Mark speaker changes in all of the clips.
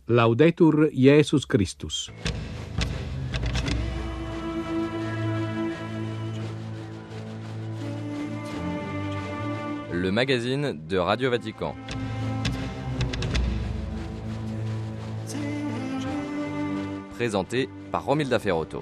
Speaker 1: Laudetur Jesus Christus.
Speaker 2: Le magazine de Radio Vatican. Présenté par Romilda Ferrotto.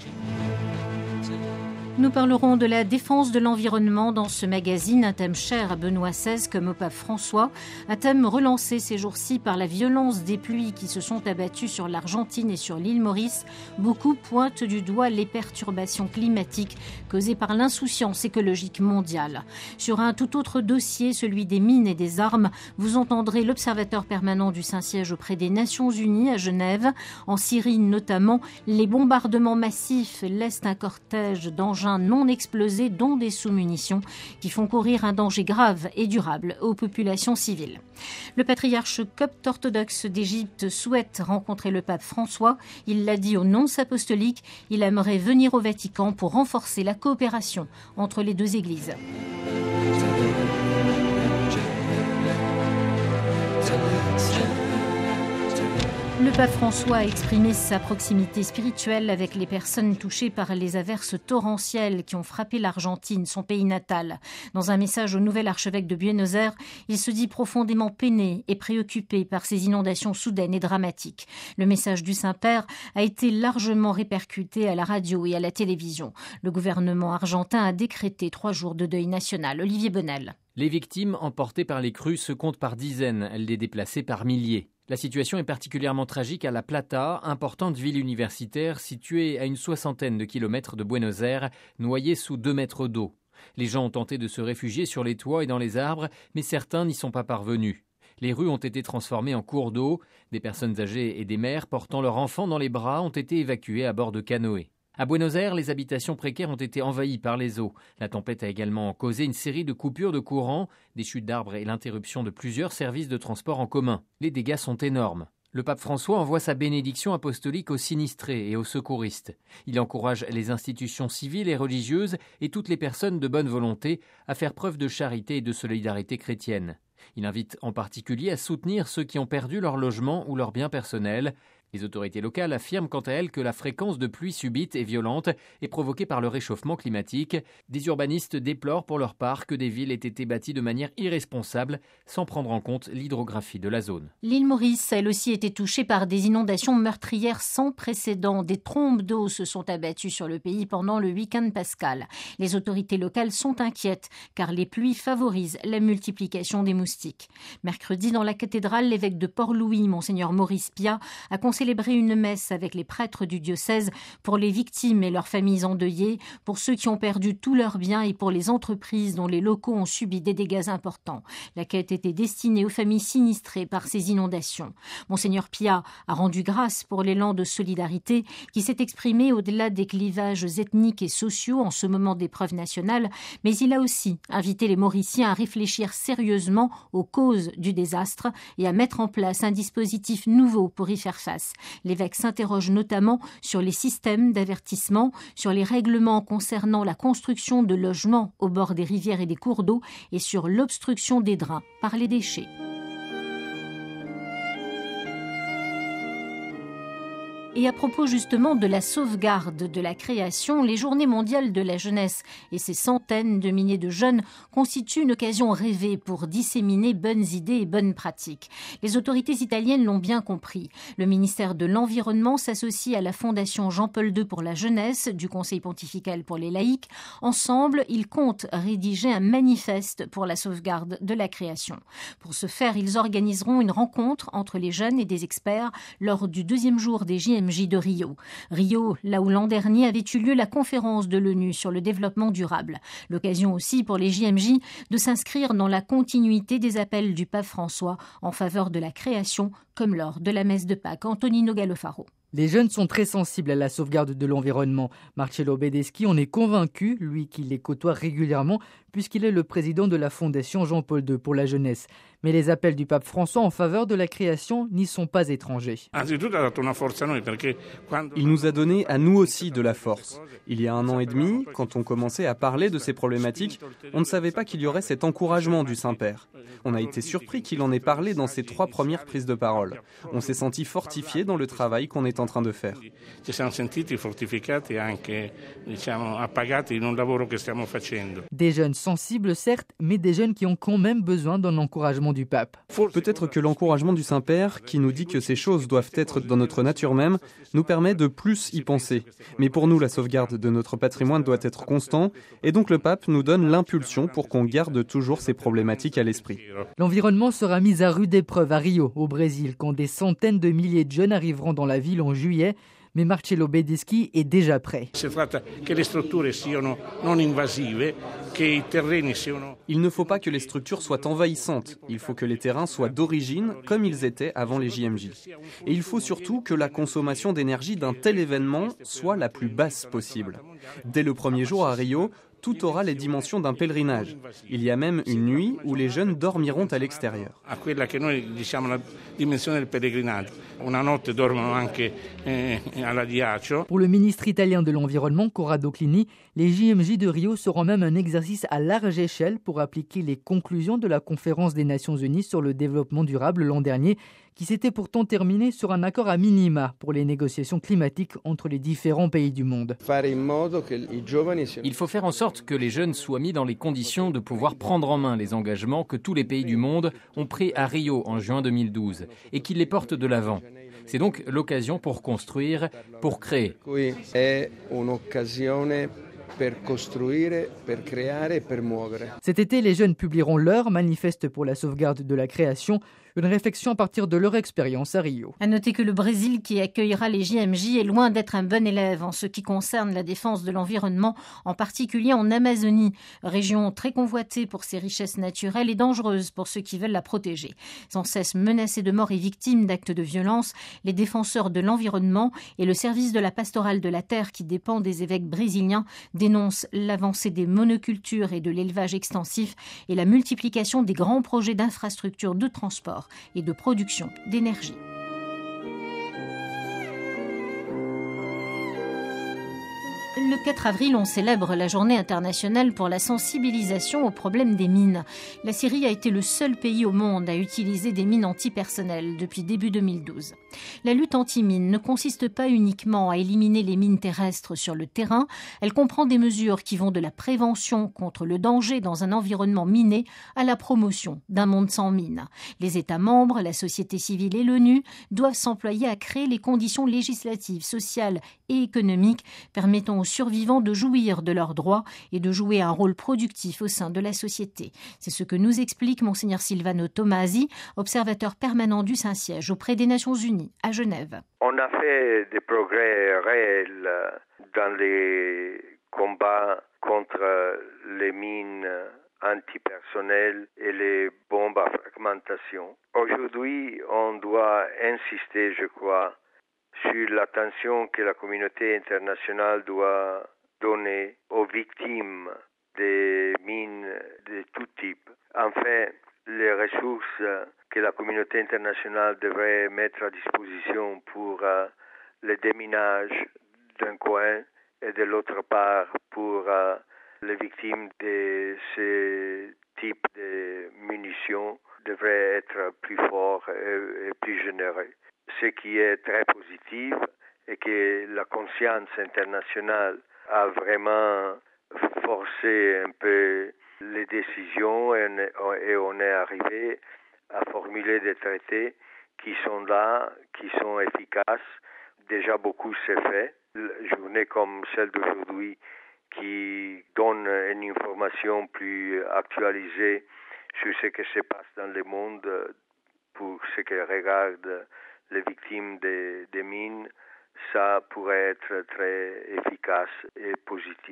Speaker 3: Nous parlerons de la défense de l'environnement dans ce magazine, un thème cher à Benoît XVI comme au pape François, un thème relancé ces jours-ci par la violence des pluies qui se sont abattues sur l'Argentine et sur l'île Maurice. Beaucoup pointent du doigt les perturbations climatiques causées par l'insouciance écologique mondiale. Sur un tout autre dossier, celui des mines et des armes, vous entendrez l'observateur permanent du Saint-Siège auprès des Nations Unies à Genève. En Syrie notamment, les bombardements massifs laissent un cortège d'engins non explosés, dont des sous-munitions, qui font courir un danger grave et durable aux populations civiles. Le patriarche copte orthodoxe d'Égypte souhaite rencontrer le pape François. Il l'a dit au nonce apostolique, il aimerait venir au Vatican pour renforcer la coopération entre les deux églises. Le pape François a exprimé sa proximité spirituelle avec les personnes touchées par les averses torrentielles qui ont frappé l'Argentine, son pays natal. Dans un message au nouvel archevêque de Buenos Aires, il se dit profondément peiné et préoccupé par ces inondations soudaines et dramatiques. Le message du Saint-Père a été largement répercuté à la radio et à la télévision. Le gouvernement argentin a décrété 3 jours de deuil national. Olivier Bonnel.
Speaker 4: Les victimes emportées par les crues se comptent par dizaines, les déplacés par milliers. La situation est particulièrement tragique à La Plata, importante ville universitaire située à une 60aine de kilomètres de Buenos Aires, noyée sous 2 mètres d'eau. Les gens ont tenté de se réfugier sur les toits et dans les arbres, mais certains n'y sont pas parvenus. Les rues ont été transformées en cours d'eau. Des personnes âgées et des mères portant leurs enfants dans les bras ont été évacuées à bord de canoës. À Buenos Aires, les habitations précaires ont été envahies par les eaux. La tempête a également causé une série de coupures de courant, des chutes d'arbres et l'interruption de plusieurs services de transport en commun. Les dégâts sont énormes. Le pape François envoie sa bénédiction apostolique aux sinistrés et aux secouristes. Il encourage les institutions civiles et religieuses et toutes les personnes de bonne volonté à faire preuve de charité et de solidarité chrétienne. Il invite en particulier à soutenir ceux qui ont perdu leur logement ou leurs biens personnels. Les autorités locales affirment quant à elles que la fréquence de pluies subites et violentes est provoquée par le réchauffement climatique. Des urbanistes déplorent pour leur part que des villes aient été bâties de manière irresponsable, sans prendre en compte l'hydrographie de la zone.
Speaker 3: L'île Maurice, elle aussi, été touchée par des inondations meurtrières sans précédent. Des trombes d'eau se sont abattues sur le pays pendant le week-end pascal. Les autorités locales sont inquiètes, car les pluies favorisent la multiplication des moustiques. Mercredi, dans la cathédrale, l'évêque de Port-Louis, Monseigneur Maurice Piat, a célébrer une messe avec les prêtres du diocèse pour les victimes et leurs familles endeuillées, pour ceux qui ont perdu tous leurs biens et pour les entreprises dont les locaux ont subi des dégâts importants. La quête était destinée aux familles sinistrées par ces inondations. Monseigneur Piat a rendu grâce pour l'élan de solidarité qui s'est exprimé au-delà des clivages ethniques et sociaux en ce moment d'épreuve nationale, mais il a aussi invité les Mauriciens à réfléchir sérieusement aux causes du désastre et à mettre en place un dispositif nouveau pour y faire face. L'évêque s'interroge notamment sur les systèmes d'avertissement, sur les règlements concernant la construction de logements au bord des rivières et des cours d'eau et sur l'obstruction des drains par les déchets. Et à propos justement de la sauvegarde de la création, les Journées mondiales de la jeunesse et ces centaines de milliers de jeunes constituent une occasion rêvée pour disséminer bonnes idées et bonnes pratiques. Les autorités italiennes l'ont bien compris. Le ministère de l'Environnement s'associe à la Fondation Jean-Paul II pour la jeunesse du Conseil pontifical pour les laïcs. Ensemble, ils comptent rédiger un manifeste pour la sauvegarde de la création. Pour ce faire, ils organiseront une rencontre entre les jeunes et des experts lors du 2e jour des JMJ de Rio. Rio, là où l'an dernier avait eu lieu la conférence de l'ONU sur le développement durable. L'occasion aussi pour les JMJ de s'inscrire dans la continuité des appels du pape François en faveur de la création, comme lors de la messe de Pâques. Antonino Gallofaro.
Speaker 5: Les jeunes sont très sensibles à la sauvegarde de l'environnement. Marcello Bedeschi en est convaincu, lui qui les côtoie régulièrement, puisqu'il est le président de la Fondation Jean-Paul II pour la jeunesse. Mais les appels du pape François en faveur de la création n'y sont pas étrangers.
Speaker 6: Il nous a donné à nous aussi de la force. Il y a 1 an et demi, quand on commençait à parler de ces problématiques, on ne savait pas qu'il y aurait cet encouragement du Saint-Père. On a été surpris qu'il en ait parlé dans ses 3 premières prises de parole. On s'est senti fortifié dans le travail qu'on est en train de faire.
Speaker 5: Des jeunes sensibles, certes, mais des jeunes qui ont quand même besoin d'un encouragement du pape.
Speaker 6: Peut-être que l'encouragement du Saint-Père, qui nous dit que ces choses doivent être dans notre nature même, nous permet de plus y penser. Mais pour nous, la sauvegarde de notre patrimoine doit être constant, et donc le pape nous donne l'impulsion pour qu'on garde toujours ces problématiques à l'esprit.
Speaker 5: L'environnement sera mis à rude épreuve à Rio, au Brésil, quand des centaines de milliers de jeunes arriveront dans la ville en juillet. Mais Marcello Bedeschi est déjà prêt.
Speaker 6: Il ne faut pas que les structures soient envahissantes. Il faut que les terrains soient d'origine, comme ils étaient avant les JMJ. Et il faut surtout que la consommation d'énergie d'un tel événement soit la plus basse possible. Dès le premier jour à Rio, tout aura les dimensions d'un pèlerinage. Il y a même une nuit où les jeunes dormiront à l'extérieur.
Speaker 5: Pour le ministre italien de l'Environnement, Corrado Clini, les JMJ de Rio seront même un exercice à large échelle pour appliquer les conclusions de la conférence des Nations Unies sur le développement durable l'an dernier, qui s'était pourtant terminée sur un accord à minima pour les négociations climatiques entre les différents pays du monde.
Speaker 4: Il faut faire en sorte que les jeunes soient mis dans les conditions de pouvoir prendre en main les engagements que tous les pays du monde ont pris à Rio en juin 2012 et qu'ils les portent de l'avant. C'est donc l'occasion pour construire, pour créer.
Speaker 5: Cet été, les jeunes publieront leur manifeste pour la sauvegarde de la création, une réflexion à partir de leur expérience à Rio.
Speaker 3: À noter que le Brésil, qui accueillera les JMJ, est loin d'être un bon élève en ce qui concerne la défense de l'environnement, en particulier en Amazonie, région très convoitée pour ses richesses naturelles et dangereuse pour ceux qui veulent la protéger. Sans cesse menacés de mort et victimes d'actes de violence, les défenseurs de l'environnement et le service de la pastorale de la terre qui dépend des évêques brésiliens dénoncent l'avancée des monocultures et de l'élevage extensif et la multiplication des grands projets d'infrastructures de transport et de production d'énergie. Le 4 avril, on célèbre la journée internationale pour la sensibilisation au problème des mines. La Syrie a été le seul pays au monde à utiliser des mines antipersonnelles depuis début 2012. La lutte anti-mines ne consiste pas uniquement à éliminer les mines terrestres sur le terrain, elle comprend des mesures qui vont de la prévention contre le danger dans un environnement miné à la promotion d'un monde sans mines. Les États membres, la société civile et l'ONU doivent s'employer à créer les conditions législatives, sociales et économiques permettant aux survivants de jouir de leurs droits et de jouer un rôle productif au sein de la société. C'est ce que nous explique Monseigneur Silvano Tomasi, observateur permanent du Saint-Siège auprès des Nations Unies à Genève.
Speaker 7: On a fait des progrès réels dans les combats contre les mines antipersonnelles et les bombes à fragmentation. Aujourd'hui, on doit insister, je crois, sur l'attention que la communauté internationale doit donner aux victimes des mines de tout type. Enfin, les ressources que la communauté internationale devrait mettre à disposition pour le déminage d'un coin et de l'autre part pour les victimes de ce type de munitions devrait être plus fort et plus généreux. Ce qui est très positif est que la conscience internationale a vraiment forcé un peu les décisions et on est arrivé à formuler des traités qui sont là, qui sont efficaces. Déjà beaucoup s'est fait. Une journée comme celle d'aujourd'hui qui donne une information plus actualisée sur ce qui se passe dans le monde pour ce qui regarde les victimes des mines, ça pourrait être très efficace et positif.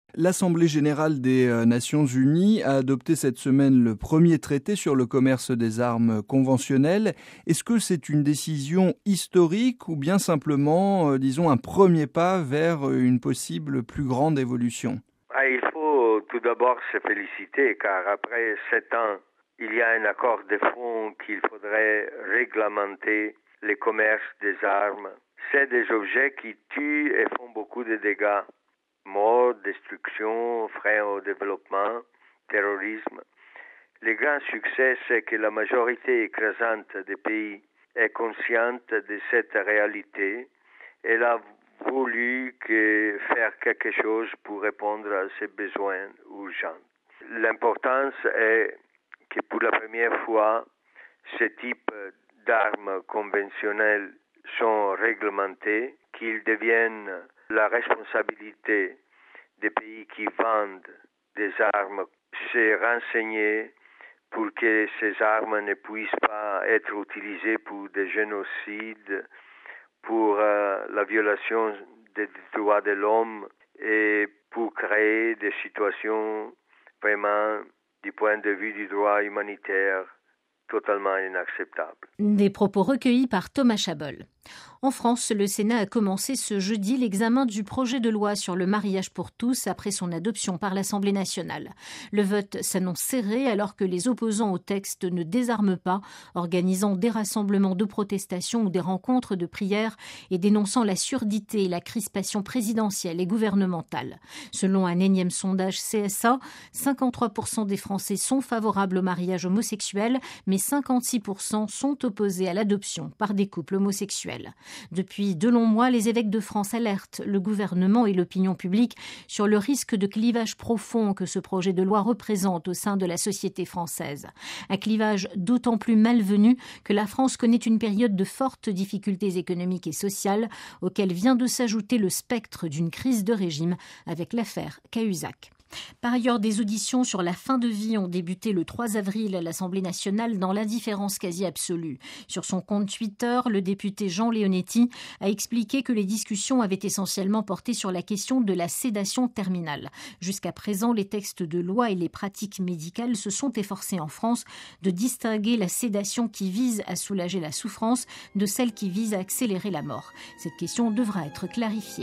Speaker 8: L'Assemblée générale des Nations unies a adopté cette semaine le premier traité sur le commerce des armes conventionnelles. Est-ce que c'est une décision historique ou bien simplement, disons, un premier pas vers une possible plus grande évolution ?
Speaker 7: Il faut tout d'abord se féliciter car après 7 ans, il y a un accord de fond qu'il faudrait réglementer le commerce des armes. C'est des objets qui tuent et font beaucoup de dégâts. Mort, destruction, frein au développement, terrorisme. Le grand succès, c'est que la majorité écrasante des pays est consciente de cette réalité. Elle a voulu faire quelque chose pour répondre à ses besoins urgents. L'importance est que pour la première fois, ce type d'armes conventionnelles sont réglementés, qu'ils deviennent la responsabilité des pays qui vendent des armes, se renseigner pour que ces armes ne puissent pas être utilisées pour des génocides, pour la violation des droits de l'homme et pour créer des situations vraiment, du point de vue du droit humanitaire, totalement inacceptables.
Speaker 3: Des propos recueillis par Thomas Chabol. En France, le Sénat a commencé ce jeudi l'examen du projet de loi sur le mariage pour tous après son adoption par l'Assemblée nationale. Le vote s'annonce serré alors que les opposants au texte ne désarment pas, organisant des rassemblements de protestation ou des rencontres de prière et dénonçant la surdité et la crispation présidentielle et gouvernementale. Selon un énième sondage CSA, 53% des Français sont favorables au mariage homosexuel, mais 56% sont opposés à l'adoption par des couples homosexuels. Depuis de longs mois, les évêques de France alertent le gouvernement et l'opinion publique sur le risque de clivage profond que ce projet de loi représente au sein de la société française. Un clivage d'autant plus malvenu que la France connaît une période de fortes difficultés économiques et sociales auxquelles vient de s'ajouter le spectre d'une crise de régime avec l'affaire Cahuzac. Par ailleurs, des auditions sur la fin de vie ont débuté le 3 avril à l'Assemblée nationale dans l'indifférence quasi absolue. Sur son compte Twitter, le député Jean Leonetti a expliqué que les discussions avaient essentiellement porté sur la question de la sédation terminale. Jusqu'à présent, les textes de loi et les pratiques médicales se sont efforcés en France de distinguer la sédation qui vise à soulager la souffrance de celle qui vise à accélérer la mort. Cette question devra être clarifiée.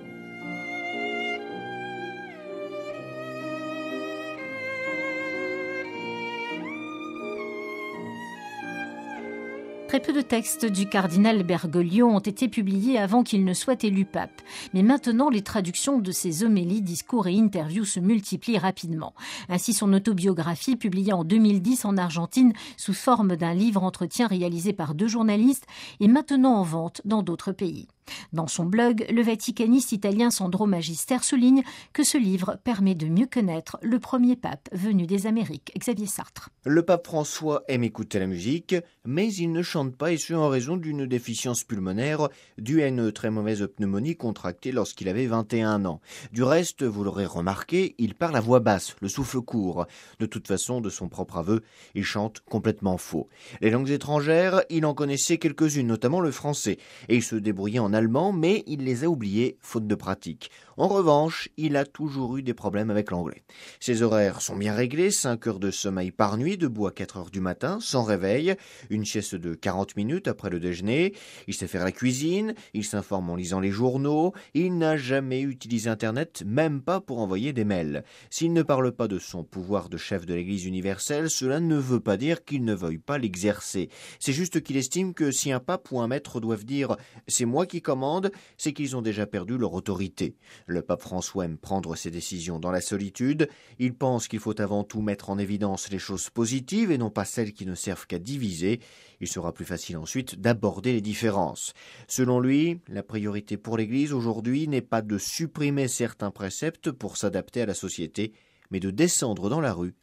Speaker 3: Très peu de textes du cardinal Bergoglio ont été publiés avant qu'il ne soit élu pape. Mais maintenant, les traductions de ses homélies, discours et interviews se multiplient rapidement. Ainsi, son autobiographie, publiée en 2010 en Argentine sous forme d'un livre entretien réalisé par 2 journalistes, est maintenant en vente dans d'autres pays. Dans son blog, le vaticaniste italien Sandro Magister souligne que ce livre permet de mieux connaître le premier pape venu des Amériques, Xavier Sartre.
Speaker 9: Le pape François aime écouter la musique, mais il ne chante pas, et ce en raison d'une déficience pulmonaire due à une très mauvaise pneumonie contractée lorsqu'il avait 21 ans. Du reste, vous l'aurez remarqué, il parle à voix basse, le souffle court. De toute façon, de son propre aveu, il chante complètement faux. Les langues étrangères, il en connaissait quelques-unes, notamment le français, et il se débrouillait en allemand, mais il les a oubliés faute de pratique. En revanche, il a toujours eu des problèmes avec l'anglais. Ses horaires sont bien réglés, 5 heures de sommeil par nuit, debout à 4 heures du matin, sans réveil, une sieste de 40 minutes après le déjeuner, il sait faire la cuisine, il s'informe en lisant les journaux, il n'a jamais utilisé Internet, même pas pour envoyer des mails. S'il ne parle pas de son pouvoir de chef de l'Église universelle, cela ne veut pas dire qu'il ne veuille pas l'exercer. C'est juste qu'il estime que si un pape ou un maître doivent dire « c'est moi qui commande », c'est qu'ils ont déjà perdu leur autorité. Le pape François aime prendre ses décisions dans la solitude. Il pense qu'il faut avant tout mettre en évidence les choses positives et non pas celles qui ne servent qu'à diviser. Il sera plus facile ensuite d'aborder les différences. Selon lui, la priorité pour l'Église aujourd'hui n'est pas de supprimer certains préceptes pour s'adapter à la société, mais de descendre dans la rue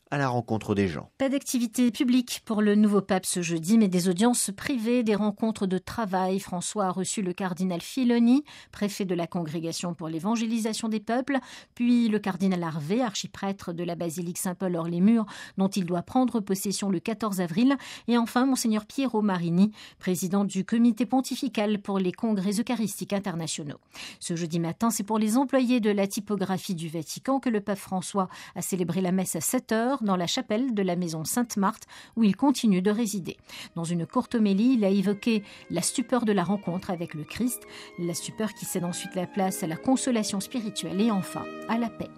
Speaker 9: à la rencontre des gens.
Speaker 3: Pas d'activité publique pour le nouveau pape ce jeudi, mais des audiences privées, des rencontres de travail. François a reçu le cardinal Filoni, préfet de la Congrégation pour l'évangélisation des peuples, puis le cardinal Harvey, archiprêtre de la basilique Saint-Paul-Hors-les-Murs, dont il doit prendre possession le 14 avril, et enfin monseigneur Piero Marini, président du comité pontifical pour les congrès eucharistiques internationaux. Ce jeudi matin, c'est pour les employés de la typographie du Vatican que le pape François a célébré la messe à 7h dans la chapelle de la maison Sainte-Marthe où il continue de résider. Dans une courte homélie, il a évoqué la stupeur de la rencontre avec le Christ, la stupeur qui cède ensuite la place à la consolation spirituelle et enfin à la paix.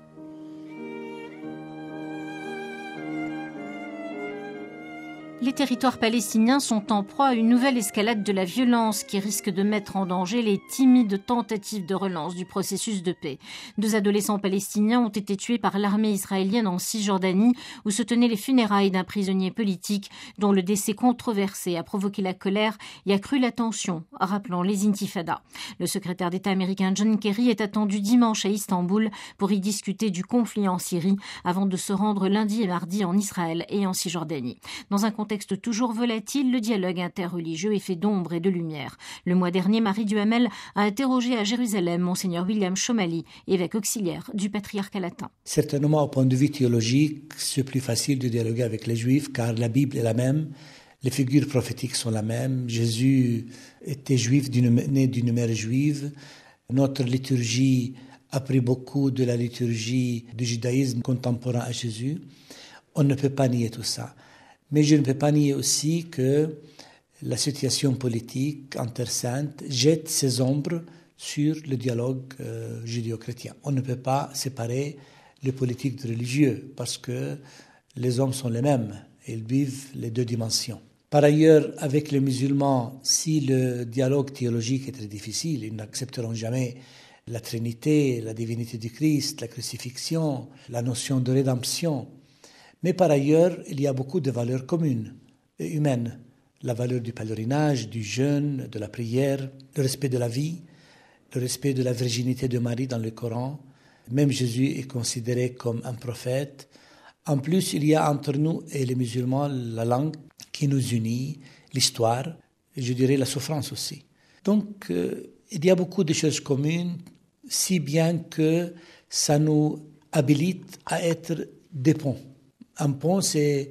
Speaker 3: Les territoires palestiniens sont en proie à une nouvelle escalade de la violence qui risque de mettre en danger les timides tentatives de relance du processus de paix. 2 adolescents palestiniens ont été tués par l'armée israélienne en Cisjordanie où se tenaient les funérailles d'un prisonnier politique dont le décès controversé a provoqué la colère et accru la tension, rappelant les intifadas. Le secrétaire d'État américain John Kerry est attendu dimanche à Istanbul pour y discuter du conflit en Syrie avant de se rendre lundi et mardi en Israël et en Cisjordanie. Dans un contexte toujours volatile, le dialogue interreligieux est fait d'ombre et de lumière. Le mois dernier, Marie Duhamel a interrogé à Jérusalem Monseigneur William Chomali, évêque auxiliaire du patriarcat latin.
Speaker 10: Certainement, au point de vue théologique, c'est plus facile de dialoguer avec les Juifs car la Bible est la même, les figures prophétiques sont les mêmes. Jésus était juif, né d'une mère juive. Notre liturgie a pris beaucoup de la liturgie du judaïsme contemporain à Jésus. On ne peut pas nier tout ça. Mais je ne peux pas nier aussi que la situation politique en Terre Sainte jette ses ombres sur le dialogue judéo-chrétien. On ne peut pas séparer le politique du religieux parce que les hommes sont les mêmes. Ils vivent les 2 dimensions. Par ailleurs, avec les musulmans, si le dialogue théologique est très difficile, ils n'accepteront jamais la Trinité, la divinité du Christ, la crucifixion, la notion de rédemption. Mais par ailleurs, il y a beaucoup de valeurs communes et humaines. La valeur du pèlerinage, du jeûne, de la prière, le respect de la vie, le respect de la virginité de Marie dans le Coran. Même Jésus est considéré comme un prophète. En plus, il y a entre nous et les musulmans la langue qui nous unit, l'histoire, et je dirais la souffrance aussi. Donc, il y a beaucoup de choses communes, si bien que ça nous habilite à être des ponts. Un pont, c'est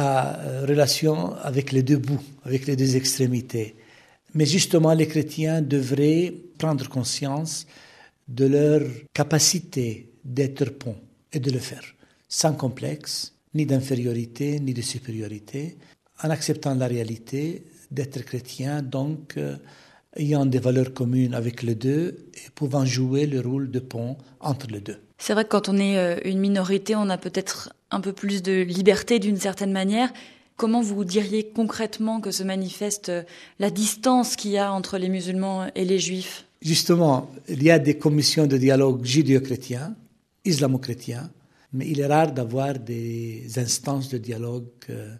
Speaker 10: à relation avec les 2 bouts, avec les 2 extrémités. Mais justement, les chrétiens devraient prendre conscience de leur capacité d'être pont et de le faire, sans complexe, ni d'infériorité, ni de supériorité, en acceptant la réalité d'être chrétien, donc ayant des valeurs communes avec les 2 et pouvant jouer le rôle de pont entre les 2.
Speaker 11: C'est vrai que quand on est une minorité, on a peut-être un peu plus de liberté d'une certaine manière. Comment vous diriez concrètement que se manifeste la distance qu'il y a entre les musulmans et les juifs ?
Speaker 10: Justement, il y a des commissions de dialogue judéo-chrétiens, islamo-chrétiens, mais il est rare d'avoir des instances de dialogue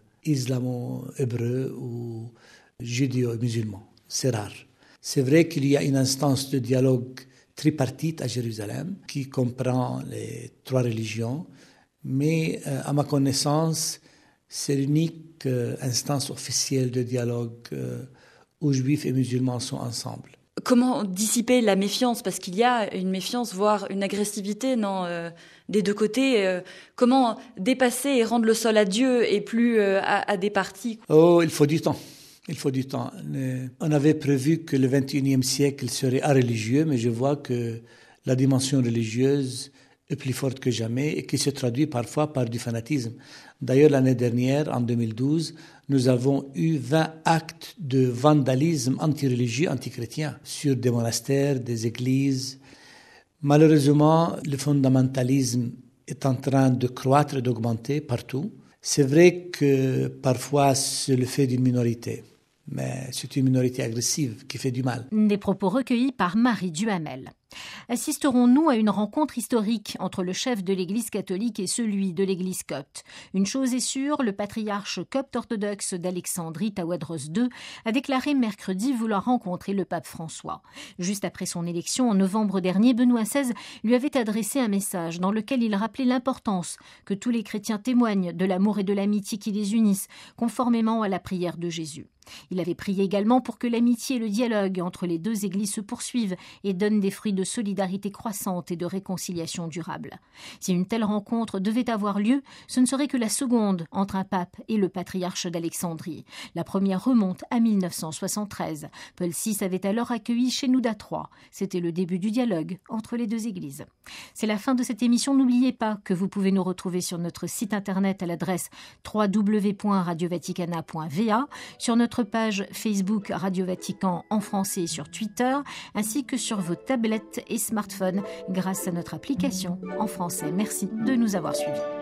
Speaker 10: islamo-hébreu ou judéo-musulman. C'est rare. C'est vrai qu'il y a une instance de dialogue tripartite à Jérusalem qui comprend les 3 religions, mais à ma connaissance, c'est l'unique instance officielle de dialogue où juifs et musulmans sont ensemble.
Speaker 11: Comment dissiper la méfiance ? Parce qu'il y a une méfiance, voire une agressivité des 2 côtés. Comment dépasser et rendre le sol à Dieu et plus à des partis ?
Speaker 10: Oh, il faut du temps. Il faut du temps. On avait prévu que le XXIe siècle serait religieux, mais je vois que la dimension religieuse est plus forte que jamais et qui se traduit parfois par du fanatisme. D'ailleurs, l'année dernière, en 2012, nous avons eu 20 actes de vandalisme antireligieux, antichrétien, sur des monastères, des églises. Malheureusement, le fondamentalisme est en train de croître et d'augmenter partout. C'est vrai que parfois, c'est le fait d'une minorité. Mais c'est une minorité agressive qui fait du mal.
Speaker 3: Des propos recueillis par Marie Duhamel. Assisterons-nous à une rencontre historique entre le chef de l'Église catholique et celui de l'Église copte? Une chose est sûre, le patriarche copte orthodoxe d'Alexandrie, Tawadros II, a déclaré mercredi vouloir rencontrer le pape François. Juste après son élection en novembre dernier, Benoît XVI lui avait adressé un message dans lequel il rappelait l'importance que tous les chrétiens témoignent de l'amour et de l'amitié qui les unissent, conformément à la prière de Jésus. Il avait prié également pour que l'amitié et le dialogue entre les deux églises se poursuivent et donnent des fruits de solidarité croissante et de réconciliation durable. Si une telle rencontre devait avoir lieu, ce ne serait que la seconde entre un pape et le patriarche d'Alexandrie. La première remonte à 1973. Paul VI avait alors accueilli Shenouda III. C'était le début du dialogue entre les deux églises. C'est la fin de cette émission. N'oubliez pas que vous pouvez nous retrouver sur notre site internet à l'adresse www.radiovaticana.va, sur notre page Facebook Radio Vatican en français et sur Twitter, ainsi que sur vos tablettes et smartphones grâce à notre application en français. Merci de nous avoir suivis.